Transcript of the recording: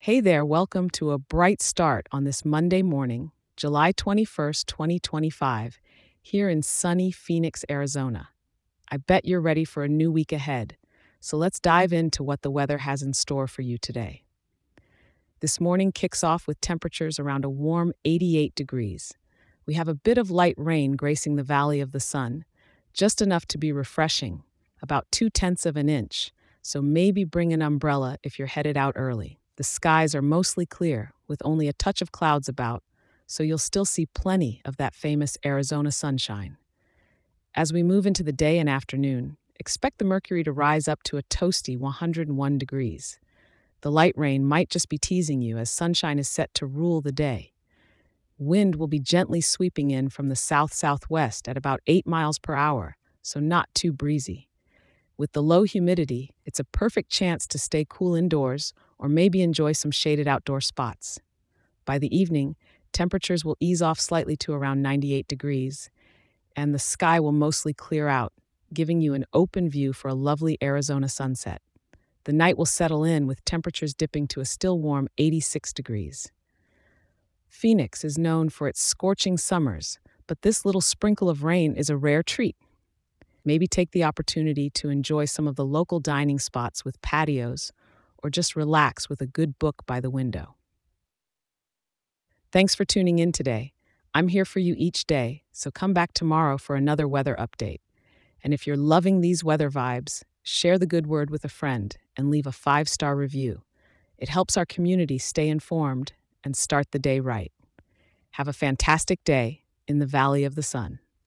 Hey there, welcome to a bright start on this Monday morning, July 21st, 2025, here in sunny Phoenix, Arizona. I bet you're ready for a new week ahead, so let's dive into what the weather has in store for you today. This morning kicks off with temperatures around a warm 88 degrees. We have a bit of light rain gracing the Valley of the Sun, just enough to be refreshing, about 2/10 of an inch, so maybe bring an umbrella if you're headed out early. The skies are mostly clear, with only a touch of clouds about, so you'll still see plenty of that famous Arizona sunshine. As we move into the day and afternoon, expect the mercury to rise up to a toasty 101 degrees. The light rain might just be teasing you as sunshine is set to rule the day. Wind will be gently sweeping in from the south southwest at about 8 miles per hour, so not too breezy. With the low humidity, it's a perfect chance to stay cool indoors or maybe enjoy some shaded outdoor spots. By the evening, temperatures will ease off slightly to around 98 degrees, and the sky will mostly clear out, giving you an open view for a lovely Arizona sunset. The night will settle in with temperatures dipping to a still warm 86 degrees. Phoenix is known for its scorching summers, but this little sprinkle of rain is a rare treat. Maybe take the opportunity to enjoy some of the local dining spots with patios, or just relax with a good book by the window. Thanks for tuning in today. I'm here for you each day, so come back tomorrow for another weather update. And if you're loving these weather vibes, share the good word with a friend and leave a 5-star review. It helps our community stay informed and start the day right. Have a fantastic day in the Valley of the Sun.